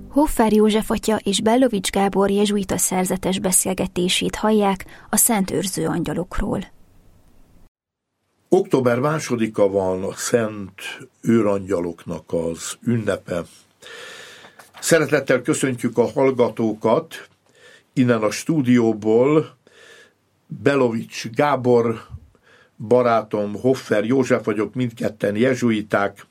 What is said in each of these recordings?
Hoffer József atya és Bellovics Gábor jezsuita szerzetes beszélgetését hallják a Szent Őrző Angyalokról. Október 2-a van a Szent Őrangyaloknak az ünnepe. Szeretettel köszöntjük a hallgatókat innen a stúdióból. Bellovics Gábor barátom, Hoffer József vagyok, mindketten jezsuiták.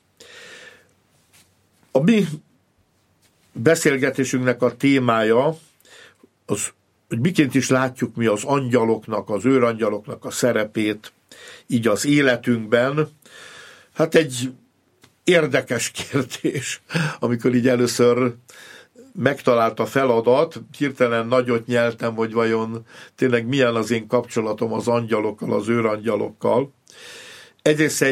A mi beszélgetésünknek a témája az, hogy miként is látjuk mi az angyaloknak, az őrangyaloknak a szerepét így az életünkben. Hát egy érdekes kérdés, amikor így először megtalált a feladat, hirtelen nagyot nyeltem, hogy vajon tényleg milyen az én kapcsolatom az angyalokkal, az őrangyalokkal. Egyrészt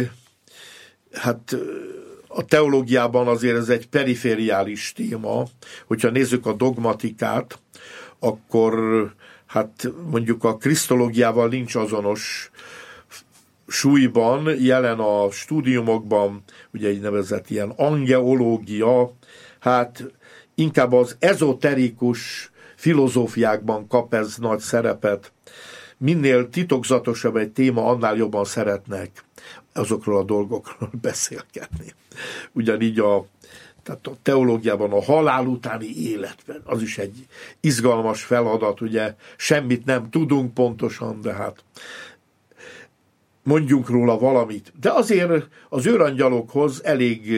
a teológiában azért ez egy perifériális téma, hogyha nézzük a dogmatikát, akkor mondjuk a krisztológiával nincs azonos súlyban, jelen a stúdiumokban, ugye egy nevezett ilyen angeológia, inkább az ezoterikus filozófiákban kap ez nagy szerepet. Minél titokzatosabb egy téma, annál jobban szeretnek azokról a dolgokról beszélgetni. Ugyanígy tehát a teológiában a halál utáni életben, az is egy izgalmas feladat, ugye semmit nem tudunk pontosan, de mondjunk róla valamit. De azért az őrangyalokhoz elég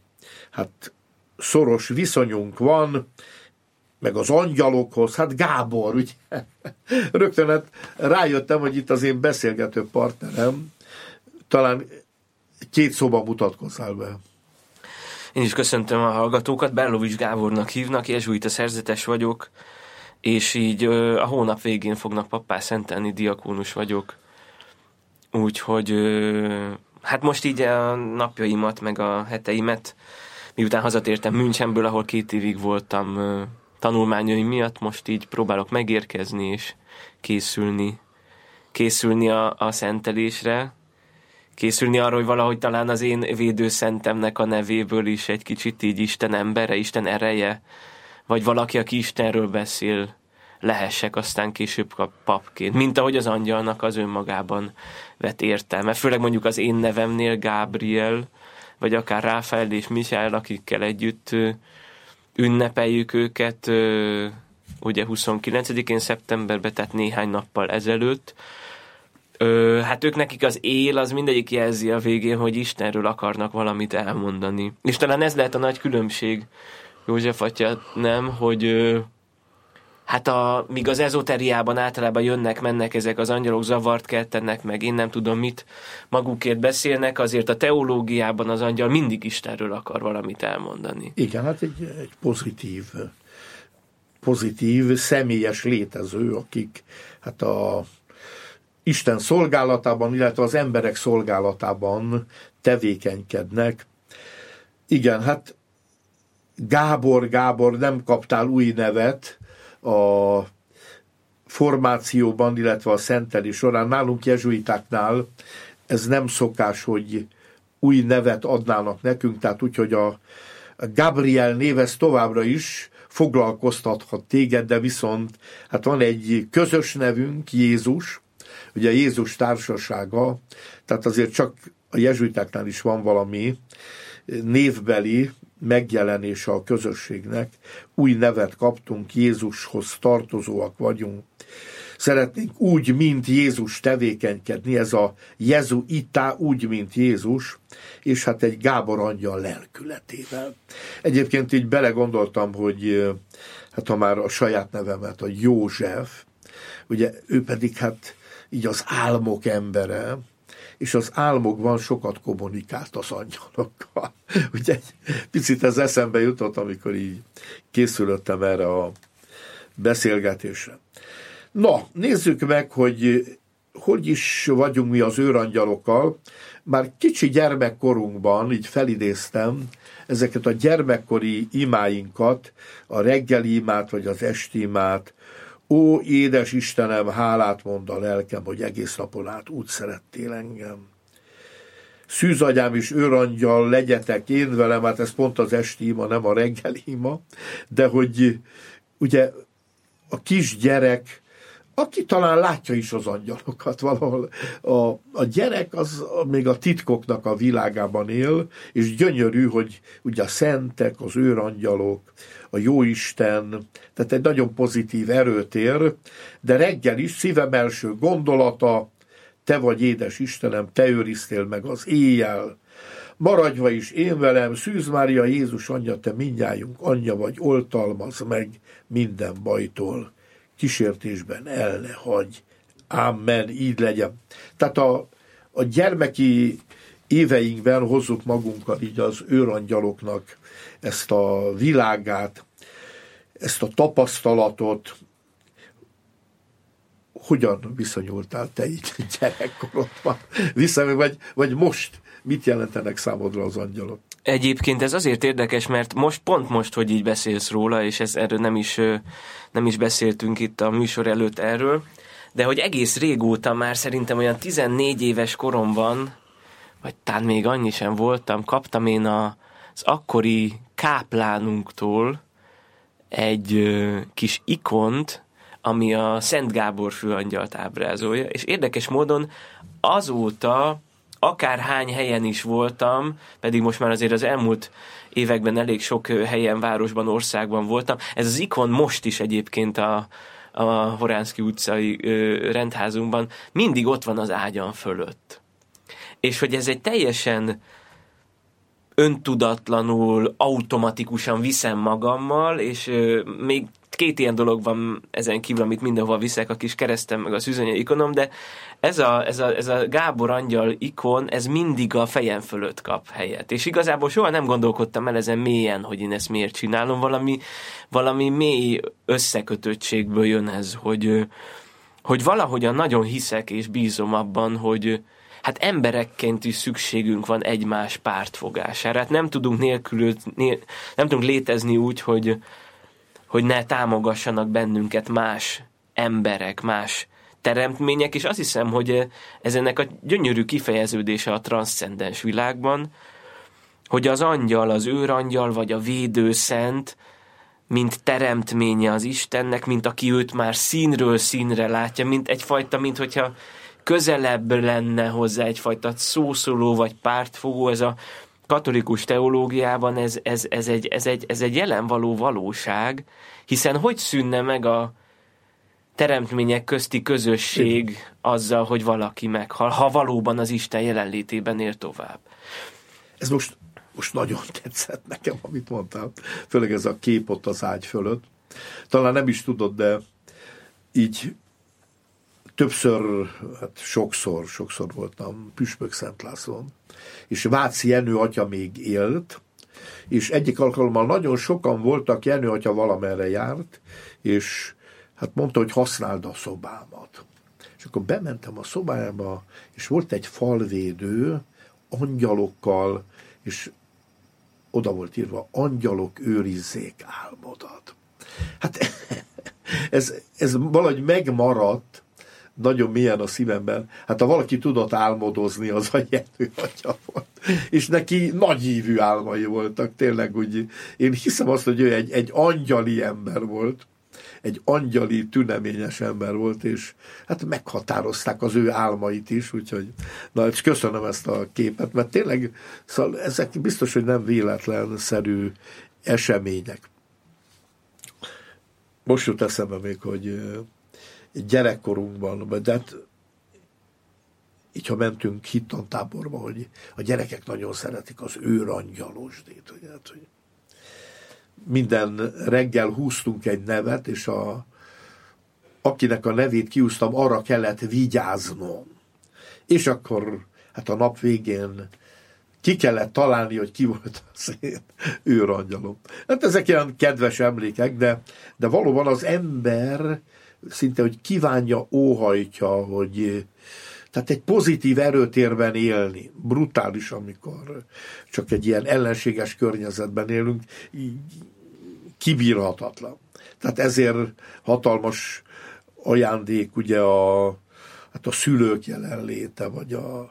szoros viszonyunk van, meg az angyalokhoz, Gábor, ugye? Rögtön rájöttem, hogy itt az én beszélgető partnerem, talán 2 szóban mutatkozzál be. Én is köszöntöm a hallgatókat, Bellovics Gábornak hívnak, jezsuita szerzetes vagyok, és így a hónap végén fognak pappá szentelni, diakónus vagyok. Úgyhogy most így a napjaimat, meg a heteimet, miután hazatértem Münchenből, ahol 2 évig voltam tanulmányaim miatt, most így próbálok megérkezni és készülni a szentelésre, készülni arra, hogy valahogy talán az én védőszentemnek a nevéből is egy kicsit így Isten embere, Isten ereje, vagy valaki, aki Istenről beszél, lehessek aztán később papként, mint ahogy az angyalnak az önmagában vett értelme. Főleg mondjuk az én nevemnél Gábriel, vagy akár Ráfael és Michael, akikkel együtt ünnepeljük őket, ugye 29-én szeptemberben, tehát néhány nappal ezelőtt. Ők nekik az él, az mindegyik jelzi a végén, hogy Istenről akarnak valamit elmondani. És talán ez lehet a nagy különbség, József atya, nem, hogy míg az ezoteriában általában jönnek-mennek ezek az angyalok, zavart keltenek, meg én nem tudom mit, magukért beszélnek, azért a teológiában az angyal mindig Istenről akar valamit elmondani. Igen, egy pozitív, személyes létező, akik a Isten szolgálatában, illetve az emberek szolgálatában tevékenykednek. Igen, Gábor, nem kaptál új nevet a formációban, illetve a szentelés során. Nálunk jezsuitáknál ez nem szokás, hogy új nevet adnának nekünk, tehát úgyhogy a Gabriel név ez továbbra is foglalkoztathat téged, de viszont van egy közös nevünk, Jézus, ugye Jézus társasága, tehát azért csak a jezsuitáknál is van valami névbeli megjelenése a közösségnek. Új nevet kaptunk, Jézushoz tartozóak vagyunk. Szeretnénk úgy, mint Jézus tevékenykedni, ez a jezuita, úgy, mint Jézus, és egy Gábor angyal lelkületével. Egyébként így belegondoltam, hogy ha már a saját nevemet, a József, ugye ő pedig így az álmok embere, és az álmokban sokat kommunikált az angyalokkal. Ugye egy picit ez eszembe jutott, amikor így készülöttem erre a beszélgetésre. Na, nézzük meg, hogy is vagyunk mi az őrangyalokkal. Már kicsi gyermekkorunkban így felidéztem ezeket a gyermekkori imáinkat, a reggeli imát vagy az esti imát. Ó, édes Istenem, hálát mond a lelkem, hogy egész napon át úgy szerettél engem. szűzagyám és őrangyal legyetek én velem, hát ez pont az esti ima, nem a reggeli ima, de hogy ugye a kisgyerek, aki talán látja is az angyalokat valahol, a gyerek az még a titkoknak a világában él, és gyönyörű, hogy ugye a szentek, az őrangyalok, a jóisten, tehát egy nagyon pozitív erőtér, de reggel is szívem első gondolata, te vagy édes Istenem, te őriztél meg az éjjel, maradjva is én velem, Szűz Mária, Jézus anyja, te mindnyájunk anyja vagy, oltalmaz meg minden bajtól, kísértésben el ne hagyj. Amen, így legyen. Tehát a gyermeki éveinkben hozzuk magunkkal így az őrangyaloknak ezt a világát, ezt a tapasztalatot. Hogyan viszonyultál te így gyerekkorodban? Vagy most mit jelentenek számodra az angyalok? Egyébként ez azért érdekes, mert pont most, hogy így beszélsz róla, és erről nem is beszéltünk itt a műsor előtt erről, de hogy egész régóta már szerintem olyan 14 éves koromban, vagy talán még annyi sem voltam, kaptam én az akkori káplánunktól egy kis ikont, ami a Szent Gábor főangyalt ábrázolja, és érdekes módon azóta akárhány helyen is voltam, pedig most már azért az elmúlt években elég sok helyen, városban, országban voltam. Ez az ikon most is egyébként a Horánszky utcai rendházunkban mindig ott van az ágyam fölött. És hogy ez egy teljesen öntudatlanul, automatikusan viszem magammal, és még 2 ilyen dolog van ezen kívül, amit mindenhova viszek, a kis keresztem, meg a szűzanya ikonom, de ez a Gábor angyal ikon, ez mindig a fejem fölött kap helyet. És igazából soha nem gondolkodtam el ezen mélyen, hogy én ezt miért csinálom. Valami mély összekötöttségből jön ez, hogy valahogyan nagyon hiszek és bízom abban, hogy hát emberekként is szükségünk van egymás pártfogására. Hát nem tudunk létezni úgy, hogy ne támogassanak bennünket más emberek, más teremtmények, és azt hiszem, hogy ez ennek a gyönyörű kifejeződése a transzcendens világban, hogy az angyal, az őrangyal, vagy a védőszent, mint teremtménye az Istennek, mint aki őt már színről színre látja, mint hogyha közelebb lenne hozzá egyfajta szószóló vagy pártfogó. Ez a katolikus teológiában ez egy jelenvaló valóság, hiszen hogy szűnne meg a teremtmények közti közösség azzal, hogy valaki meghal, ha valóban az Isten jelenlétében él tovább. Ez most nagyon tetszett nekem, amit mondtál. Főleg ez a kép ott az ágy fölött. Talán nem is tudod, de így többször, hát sokszor voltam Püspök Szent Lászlón, és Váci Jenő atya még élt, és egyik alkalommal nagyon sokan voltak, Jenő atya valamerre járt, és hát mondta, hogy használd a szobámat. És akkor bementem a szobájába, és volt egy falvédő, angyalokkal, és oda volt írva, angyalok őrizzék álmodat. Hát ez valahogy megmaradt, nagyon mélyen a szívemben. Hát ha valaki tudott álmodozni, az a Jenő atya volt. És neki nagyívű álmai voltak, tényleg úgy. Én hiszem azt, hogy ő egy angyali ember volt, egy angyali, tüneményes ember volt, és hát meghatározták az ő álmait is, úgyhogy és köszönöm ezt a képet, mert tényleg szóval ezek biztos, hogy nem véletlenszerű események. Most jut eszembe még, hogy gyerekkorunkban, de hát így, ha mentünk hittantáborba, hogy a gyerekek nagyon szeretik az őrangyalosdét, hogy minden reggel húztunk egy nevet, és akinek a nevét kihúztam, arra kellett vigyáznom. És akkor hát a nap végén ki kellett találni, hogy ki volt az én őrangyalom. Hát ezek ilyen kedves emlékek, de valóban az ember szinte, hogy kívánja, óhajtja, hogy tehát egy pozitív erőtérben élni. Brutális, amikor csak egy ilyen ellenséges környezetben élünk, kibírhatatlan. Tehát ezért hatalmas ajándék ugye a szülők jelenléte, vagy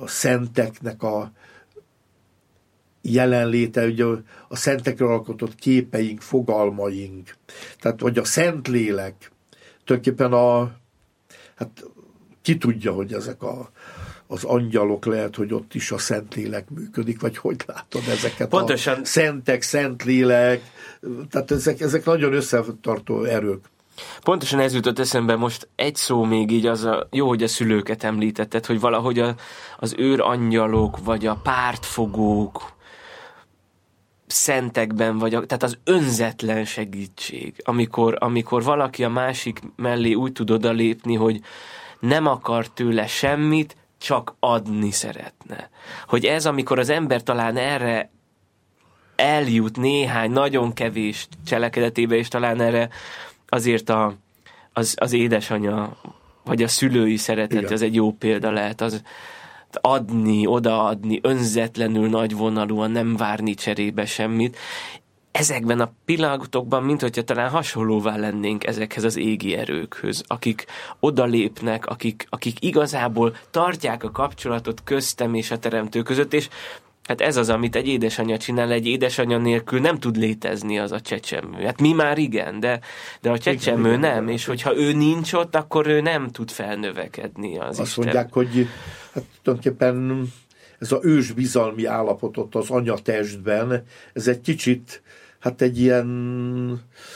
szenteknek a jelenléte, ugye a szentekről alkotott képeink, fogalmaink, tehát vagy a Szentlélek, tulajdonképpen hát ki tudja, hogy ezek az angyalok, lehet, hogy ott is a Szentlélek működik, vagy hogy látod ezeket pontosan. A szentek, Szentlélek, tehát ezek nagyon összetartó erők. Pontosan ez jutott eszembe most egy szó még így, jó, hogy a szülőket említetted, hogy valahogy az őrangyalok, vagy a pártfogók szentekben vagyok, tehát az önzetlen segítség, amikor valaki a másik mellé úgy tud odalépni, hogy nem akar tőle semmit, csak adni szeretne. Hogy ez, amikor az ember talán erre eljut néhány, nagyon kevés cselekedetébe, és talán erre azért az édesanyja, vagy a szülői szeretet, az egy jó példa lehet, az adni, odaadni, önzetlenül, nagyvonalúan, nem várni cserébe semmit. Ezekben a pillanatokban, mint hogyha talán hasonlóvá lennénk ezekhez az égi erőkhöz, akik odalépnek, akik igazából tartják a kapcsolatot köztem és a teremtő között, és hát ez az, amit egy édesanyja csinál, egy édesanyja nélkül nem tud létezni az a csecsemő. Hát mi már igen, de a csecsemő nem, és hogyha ő nincs ott, akkor ő nem tud felnövekedni az Azt Isten. mondják, hogy hát tulajdonképpen ez az ősbizalmi állapotot az anyatestben, ez egy kicsit, hát egy ilyen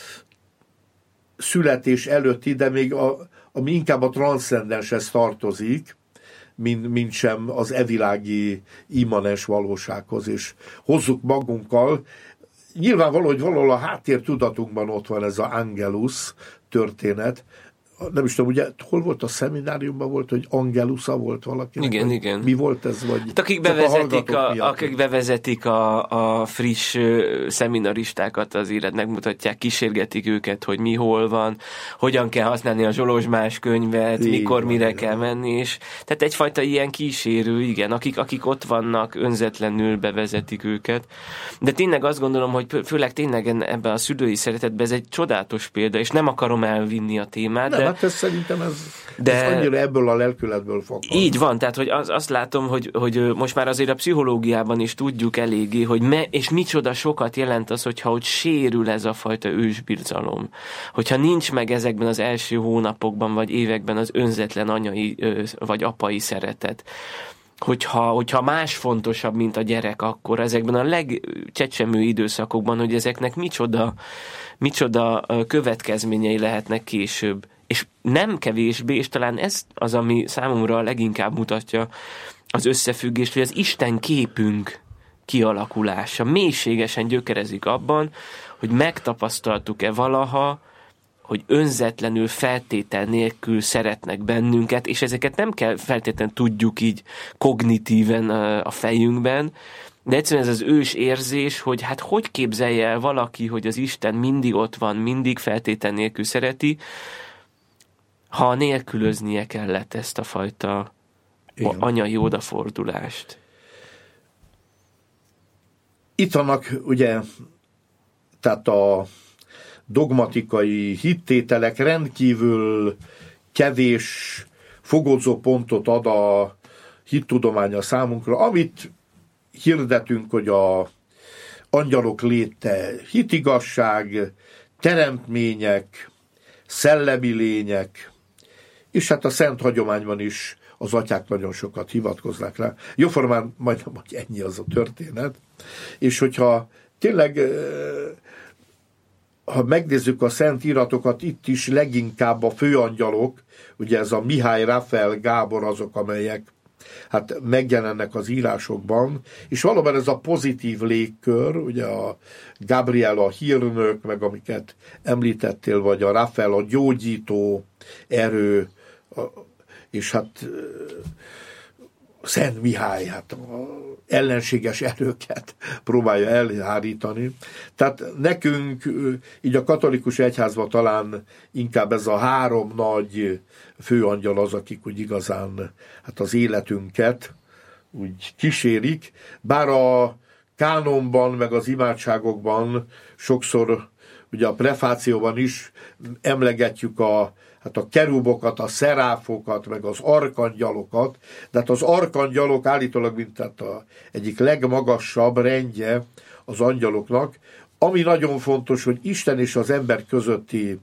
születés előtti, de még ami inkább a transzcendenshez tartozik, mint sem az evilági immanens valósághoz, és hozzuk magunkkal. Nyilvánvaló, hogy valahol a háttértudatunkban ott van ez az Angelus történet. Nem is tudom, ugye hol volt a szemináriumban, volt, hogy Angelusa volt valaki? Igen, igen. Mi volt ez? Vagy hát akik bevezetik a friss szeminaristákat az élet, megmutatják, kísérgetik őket, hogy mi hol van, hogyan kell használni a Zsolozsmás könyvet, mikor, mire kell menni, és tehát egyfajta ilyen kísérő, igen, akik ott vannak, önzetlenül bevezetik őket. De tényleg azt gondolom, hogy főleg tényleg ebben a szülői szeretetben ez egy csodálatos példa, és nem akarom elvinni a témát, hát ez szerintem ez annyira ebből a lelkületből fakad. Így van, tehát hogy azt látom, hogy most már azért a pszichológiában is tudjuk eléggé, hogy és micsoda sokat jelent az, hogyha ott sérül ez a fajta ősbizalom. Hogyha nincs meg ezekben az első hónapokban vagy években az önzetlen anyai vagy apai szeretet. Hogyha más fontosabb, mint a gyerek, akkor ezekben a legcsecsemő időszakokban, hogy ezeknek micsoda következményei lehetnek később. És nem kevésbé, és talán ez az, ami számomra leginkább mutatja az összefüggést, hogy az Isten képünk kialakulása mélységesen gyökerezik abban, hogy megtapasztaltuk-e valaha, hogy önzetlenül, feltétel nélkül szeretnek bennünket, és ezeket nem kell feltétlenül tudjuk így kognitíven a fejünkben, de egyszerűen ez az ős érzés, hogy hát hogy képzelje el valaki, hogy az Isten mindig ott van, mindig feltétel nélkül szereti, ha nélkülöznie kellett ezt a fajta anyai odafordulást. Itt vannak ugye, tehát a dogmatikai hittételek rendkívül kevés fogodzó pontot ad a hittudománya számunkra, amit hirdetünk, hogy a angyalok léte hitigasság, teremtmények, szellemi lények, és hát a szent hagyományban is az atyák nagyon sokat hivatkoznak rá. Jóformán majdnem, hogy ennyi az a történet. És hogyha tényleg, ha megnézzük a szent íratokat, itt is leginkább a főangyalok, ugye ez a Mihály, Rafael, Gábor azok, amelyek hát megjelennek az írásokban, és valóban ez a pozitív légkör, ugye a Gabriel a hírnök, meg amiket említettél, vagy a Rafael a gyógyító erő, és hát Szent Mihály, hát ellenséges erőket próbálja elhárítani. Tehát nekünk, így a katolikus egyházban talán inkább ez a három nagy főangyal az, akik úgy igazán hát az életünket úgy kísérik, bár a kánonban, meg az imádságokban sokszor, ugye a prefációban is emlegetjük hát a kerubokat, a szeráfokat, meg az arkangyalokat, de hát az arkangyalok állítólag mint tehát egyik legmagasabb rendje az angyaloknak, ami nagyon fontos, hogy Isten és az ember közötti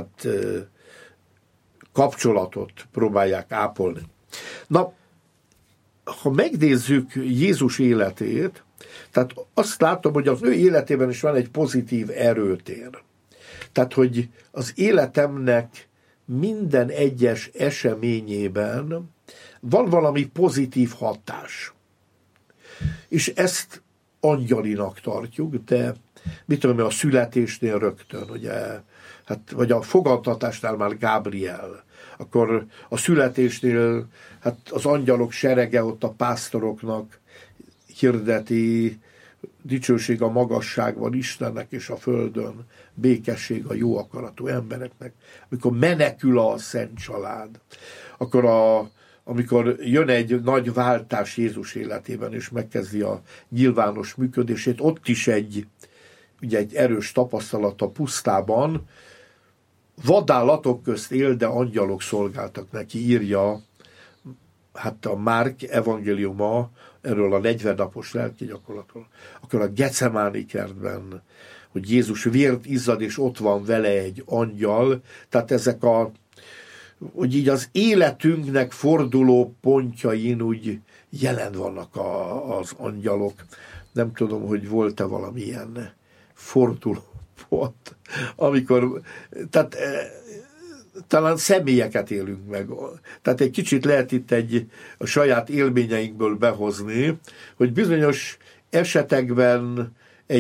kapcsolatot próbálják ápolni. Na, ha megnézzük Jézus életét, tehát azt látom, hogy az ő életében is van egy pozitív erőtér. Tehát, hogy az életemnek minden egyes eseményében van valami pozitív hatás. És ezt angyalinak tartjuk, de mit tudom, a születésnél rögtön, ugye, hát, vagy a fogadtatásnál már Gabriel, akkor a születésnél hát az angyalok serege ott a pásztoroknak hirdeti, dicsőség a magasságban Istennek és a földön, békesség a jó akaratú embereknek. Amikor menekül a szent család, akkor amikor jön egy nagy váltás Jézus életében, és megkezdi a nyilvános működését, ott is egy erős tapasztalat a pusztában, vadállatok közt él, de angyalok szolgáltak neki, írja hát a Márk evangéliuma erről a 40 napos lelki gyakorlatról. Akkor a Gecemáni kertben, hogy Jézus vért izzad, és ott van vele egy angyal, tehát ezek hogy így az életünknek forduló pontjain úgy jelen vannak az angyalok. Nem tudom, hogy volt-e valamilyen forduló pont, amikor, tehát talán személyeket élünk meg. Tehát egy kicsit lehet itt a saját élményeinkből behozni, hogy bizonyos esetekben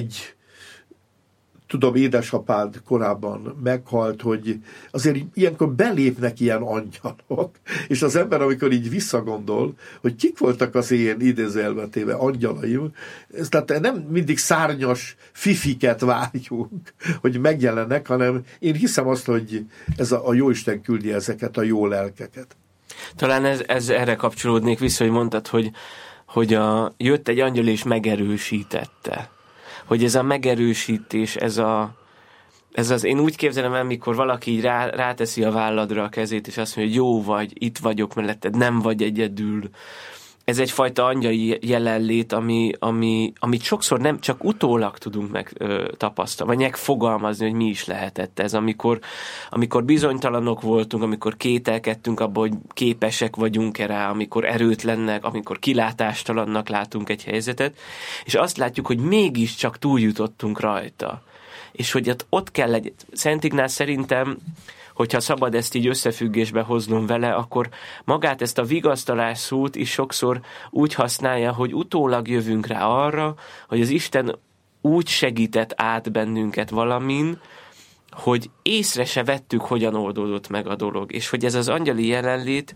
tudom, édesapád korábban meghalt, hogy azért ilyenkor belépnek ilyen angyalok, és az ember, amikor így visszagondol, hogy kik voltak az én idézőjelbetéve angyalaim, tehát nem mindig szárnyas fifiket várjunk, hogy megjelennek, hanem én hiszem azt, hogy ez a Jóisten küldi ezeket a jó lelkeket. Talán ez erre kapcsolódnék vissza, hogy mondtad, hogy jött egy angyal és megerősítette. Hogy ez a megerősítés, ez az, én úgy képzelem el, mikor valaki így ráteszi a válladra a kezét, és azt mondja, hogy jó vagy, itt vagyok melletted, nem vagy egyedül. Ez egyfajta angyali jelenlét, amit sokszor nem csak utólag tudunk megtapasztalni, vagy megfogalmazni, hogy mi is lehetett ez, amikor bizonytalanok voltunk, amikor kételkedtünk abban, hogy képesek vagyunk-e rá, amikor erőtlennek, amikor kilátástalannak látunk egy helyzetet, és azt látjuk, hogy mégiscsak túljutottunk rajta. És hogy ott kell legyen. Szent Ignác szerintem, hogyha szabad ezt így összefüggésbe hoznom vele, akkor magát ezt a vigasztalás szót is sokszor úgy használja, hogy utólag jövünk rá arra, hogy az Isten úgy segített át bennünket valamin, hogy észre se vettük, hogyan oldódott meg a dolog. És hogy ez az angyali jelenlét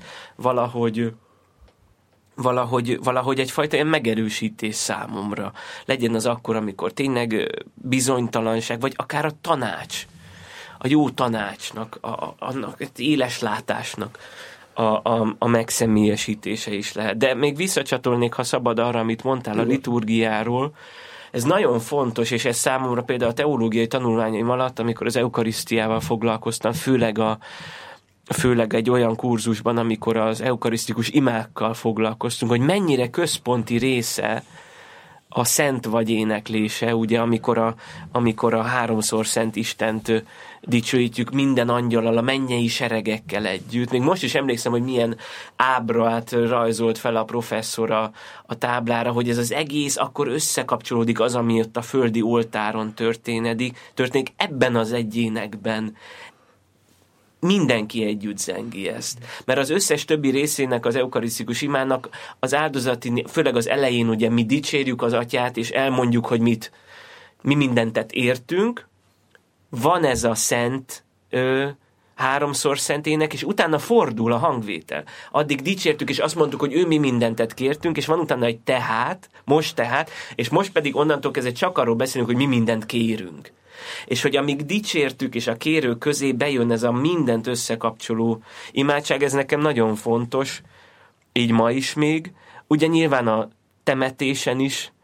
valahogy egyfajta ilyen megerősítés számomra. Legyen az akkor, amikor tényleg bizonytalanság, vagy akár a tanács, a jó tanácsnak, annak éles látásnak a megszemélyesítése is lehet. De még visszacsatolnék, ha szabad, arra, amit mondtál a liturgiáról. Ez nagyon fontos, és ez számomra például a teológiai tanulmányaim alatt, amikor az eukarisztiával foglalkoztam, főleg egy olyan kurzusban, amikor az eukarisztikus imákkal foglalkoztunk, hogy mennyire központi része a szent vagy éneklése, ugye, amikor a háromszor szent Istent dicsőítjük minden angyallal, a mennyei seregekkel együtt. Még most is emlékszem, hogy milyen ábrát rajzolt fel a professzor a táblára, hogy ez az egész akkor összekapcsolódik az, ami ott a földi oltáron történik ebben az egyénekben. Mindenki együtt zengi ezt. Mert az összes többi részének az eukarisztikus imának az áldozati, főleg az elején ugye mi dicsérjük az Atyát, és elmondjuk, hogy mi mindent értünk. Van ez a szent, háromszor szent ének, és utána fordul a hangvétel. Addig dicsértük, és azt mondtuk, hogy mi mindent kértünk, és van utána egy most tehát, és most pedig onnantól kezdve csak arról beszélünk, hogy mi mindent kérünk. És hogy amíg dicsértük, és a kérő közé bejön ez a mindent összekapcsoló imádság, ez nekem nagyon fontos, így ma is még. Ugye nyilván a temetésen is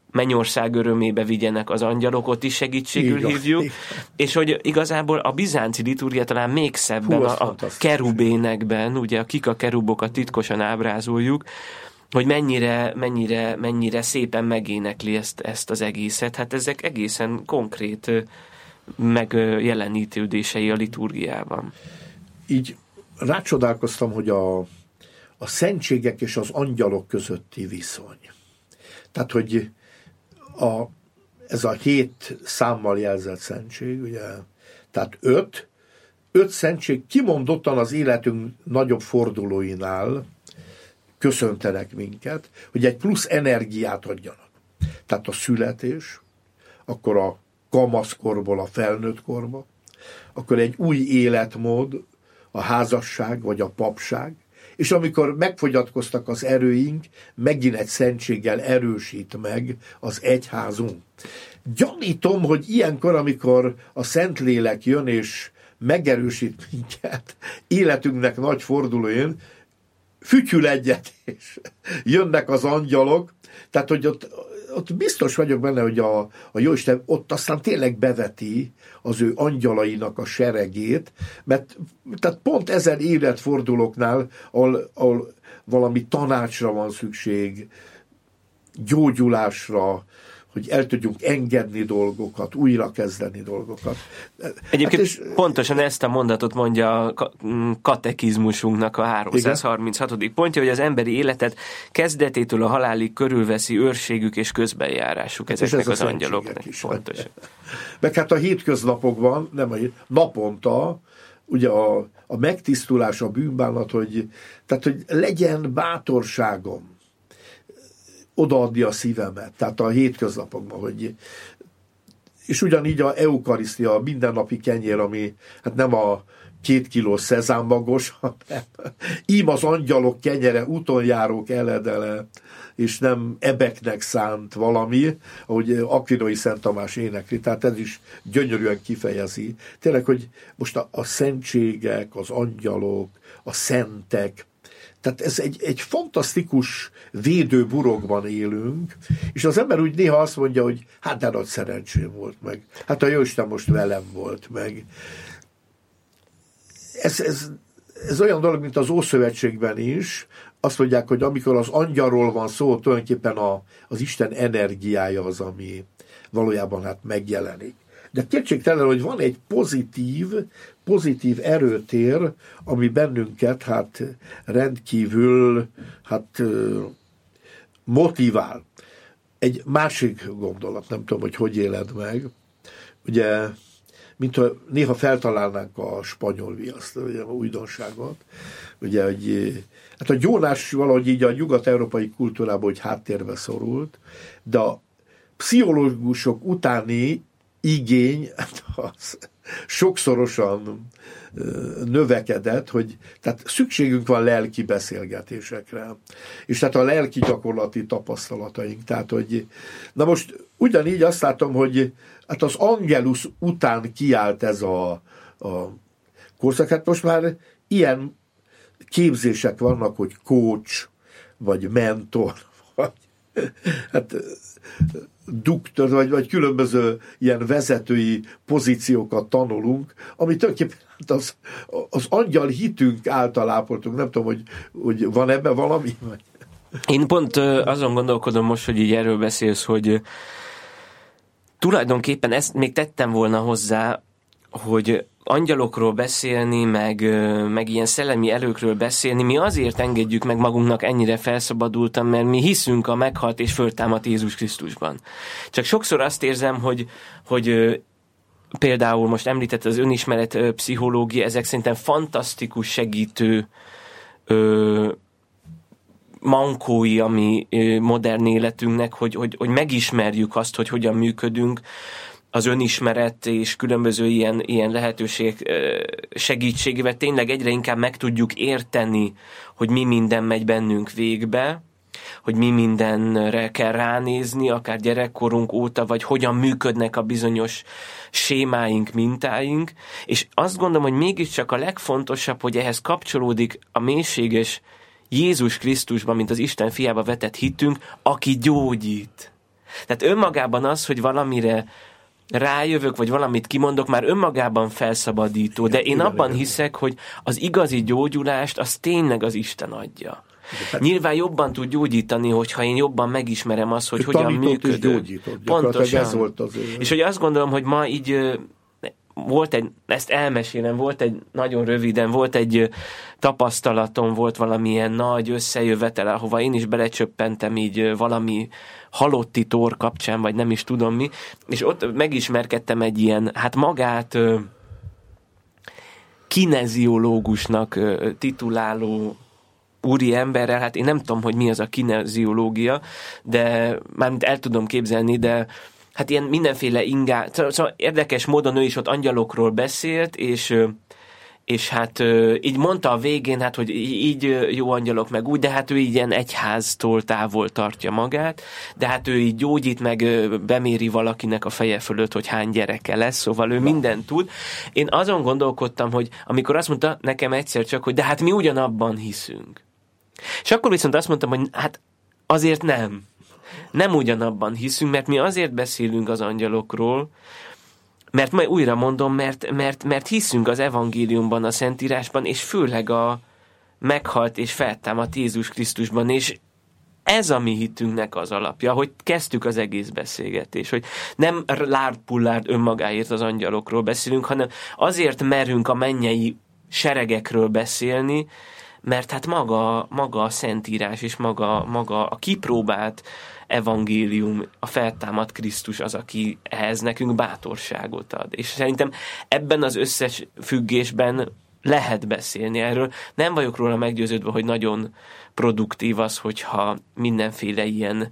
mennyország örömébe vigyenek az angyalok, ott is segítségül hívjuk, és hogy igazából a bizánci liturgia talán még szebben a kerubénekben, ugye kik a kerubokat titkosan ábrázoljuk, hogy mennyire szépen megénekli ezt az egészet. Hát ezek egészen konkrét megjelenítődései a liturgiában. Így rácsodálkoztam, hogy a szentségek és az angyalok közötti viszony. Tehát, hogy ez a 7 számmal jelzett szentség, ugye, tehát 5 szentség kimondottan az életünk nagyobb fordulóinál köszöntenek minket, hogy egy plusz energiát adjanak. Tehát a születés, akkor a kamaszkorból a felnőtt korba, akkor egy új életmód, a házasság vagy a papság, és amikor megfogyatkoztak az erőink, megint egy szentséggel erősít meg az egyházunk. Gyanítom, hogy ilyenkor, amikor a Szentlélek jön és megerősít minket, életünknek nagy fordulóján, fütyül egyet, és jönnek az angyalok, tehát, hogy ott biztos vagyok benne, hogy a Jóisten ott aztán tényleg beveti az ő angyalainak a seregét, mert tehát pont ezen életfordulóknál, ahol valami tanácsra van szükség, gyógyulásra, hogy el tudjunk engedni dolgokat, újra kezdeni dolgokat. Egyébként pontosan ezt a mondatot mondja a katekizmusunknak a 336. pontja, hogy az emberi életet kezdetétől a halálig körülveszi őrségük és közbenjárásuk ezeknek az angyaloknak. Pontosan. Meg hát a hétköznapokban, naponta, ugye a megtisztulás, a bűnbánat, hogy legyen bátorságom odaadni a szívemet, tehát a hétköznapokban, és ugyanígy a eukarisztia, a mindennapi kenyér, ami hát nem a 2 kiló szezámmagos, hanem ím az angyalok kenyere, útonjárók eledele, és nem ebeknek szánt valami, ahogy Akvinói Szent Tamás énekli, tehát ez is gyönyörűen kifejezi. Tényleg, hogy most a szentségek, az angyalok, a szentek, tehát ez egy fantasztikus védőburokban élünk, és az ember úgy néha azt mondja, hogy hát de nagy szerencsém volt meg. Hát a Jóisten most velem volt meg. Ez olyan dolog, mint az Ószövetségben is. Azt mondják, hogy amikor az angyalról van szó, tulajdonképpen az Isten energiája az, ami valójában hát megjelenik. De kétségtelen, hogy van egy pozitív erőtér, ami bennünket hát rendkívül motivál. Egy másik gondolat, nem tudom, hogy éled meg, ugye, mintha néha feltalálnánk a spanyol viaszt, ugye, a újdonságot, ugye, hogy hát a gyónás valahogy így a nyugat-európai kultúrában, hogy háttérbe szorult, de a pszichológusok utáni igény az sokszorosan növekedett, hogy tehát szükségünk van lelki beszélgetésekre, és tehát a lelki gyakorlati tapasztalataink, tehát hogy na most ugyanígy azt látom, hogy hát az Angelus után kiállt ez a korszak, hát most már ilyen képzések vannak, hogy coach, vagy mentor, vagy hát duktor, vagy különböző ilyen vezetői pozíciókat tanulunk, ami tulajdonképpen az angyal hitünk által ápoltunk. Nem tudom, hogy van ebben valami? Én pont azon gondolkodom most, hogy így erről beszélsz, hogy tulajdonképpen ezt még tettem volna hozzá, hogy angyalokról beszélni, meg ilyen szellemi erőkről beszélni, mi azért engedjük meg magunknak ennyire felszabadultan, mert mi hiszünk a meghalt és föltámadt Jézus Krisztusban. Csak sokszor azt érzem, hogy például most említett az önismeret pszichológia, ezek szerintem fantasztikus segítő mankói a mi modern életünknek, hogy megismerjük azt, hogy hogyan működünk, az önismeret és különböző ilyen lehetőségek segítségével tényleg egyre inkább meg tudjuk érteni, hogy mi minden megy bennünk végbe, hogy mi mindenre kell ránézni, akár gyerekkorunk óta, vagy hogyan működnek a bizonyos sémáink, mintáink, és azt gondolom, hogy mégiscsak a legfontosabb, hogy ehhez kapcsolódik a mélységes Jézus Krisztusban, mint az Isten fiába vetett hitünk, aki gyógyít. Tehát önmagában az, hogy valamire rájövök, vagy valamit kimondok, már önmagában felszabadító, de én abban hiszek, hogy az igazi gyógyulást az tényleg az Isten adja. Nyilván jobban tud gyógyítani, hogyha én jobban megismerem azt, hogy hogyan működik. Pontosan. Ez volt az és hogy azt gondolom, hogy ma így ezt elmesélem, nagyon röviden, volt egy tapasztalatom, volt valamilyen nagy összejövetel, ahova én is belecsöppentem így valami halotti tor kapcsán, vagy nem is tudom mi, és ott megismerkedtem egy ilyen, hát magát kineziológusnak tituláló úri emberrel, hát én nem tudom, hogy mi az a kineziológia, de mármint el tudom képzelni, de hát ilyen mindenféle szóval érdekes módon ő is ott angyalokról beszélt, és hát így mondta a végén, hát, hogy így jó angyalok meg úgy, de hát ő így ilyen egyháztól távol tartja magát, de hát ő így gyógyít, meg beméri valakinek a feje fölött, hogy hány gyereke lesz, szóval ő mindent tud. Én azon gondolkodtam, hogy amikor azt mondta nekem egyszer csak, hogy de hát mi ugyanabban hiszünk. És akkor viszont azt mondtam, hogy hát azért nem ugyanabban hiszünk, mert mi azért beszélünk az angyalokról, mert majd újra mondom, mert hiszünk az evangéliumban, a Szentírásban, és főleg a meghalt és feltámadt Jézus Krisztusban, és ez a mi hitünknek az alapja, hogy kezdtük az egész beszélgetést, hogy nem lárd-pullárd önmagáért az angyalokról beszélünk, hanem azért merünk a mennyei seregekről beszélni, mert hát maga a Szentírás és maga a kipróbált evangélium, a feltámadt Krisztus az, aki ehhez nekünk bátorságot ad. És szerintem ebben az összefüggésben lehet beszélni erről. Nem vagyok róla meggyőződve, hogy nagyon produktív az, hogyha mindenféle ilyen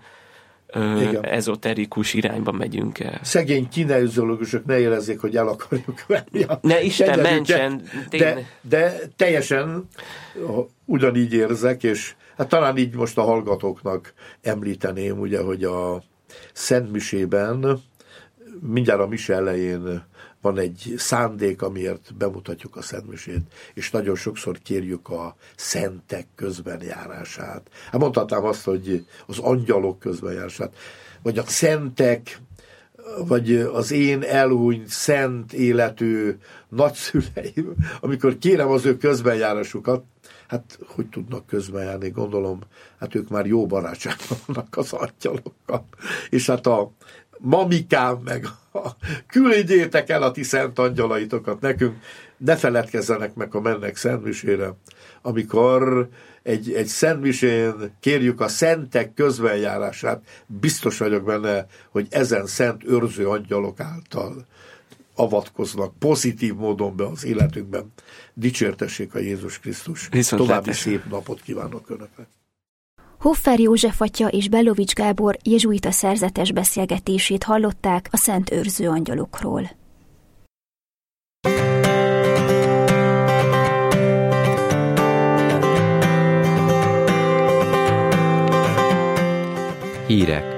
ezoterikus irányba megyünk el. Szegény kineziológusok ne érezzék, hogy el akarjuk venni a ne Isten mentsen! De teljesen ugyanígy érzek, és hát talán így most a hallgatóknak említeném, ugye, hogy a Szentmisében mindjárt a mise elején van egy szándék, amiért bemutatjuk a Szentmisét, és nagyon sokszor kérjük a szentek közbenjárását. Hát mondhatnám azt, hogy az angyalok közbenjárását, vagy a szentek, vagy az én elhunyt, szent életű nagyszüleim, amikor kérem az ő közbenjárásukat, hát hogy tudnak közbenjárni, gondolom, hát ők már jó barátságban vannak az angyalokkal. És hát a mamikám meg küldjétek el a ti szent angyalaitokat nekünk, ne feledkezzenek meg, ha mennek szentmisére, amikor egy szentmisén kérjük a szentek közbenjárását, biztos vagyok benne, hogy ezen szent őrző angyalok által avatkoznak pozitív módon be az életünkben. Dicsértessék a Jézus Krisztus. További szép napot kívánok Önöknek. Hoffer József atya és Belovics Gábor jezsuita szerzetes beszélgetését hallották a szent őrző angyalokról. Hírek.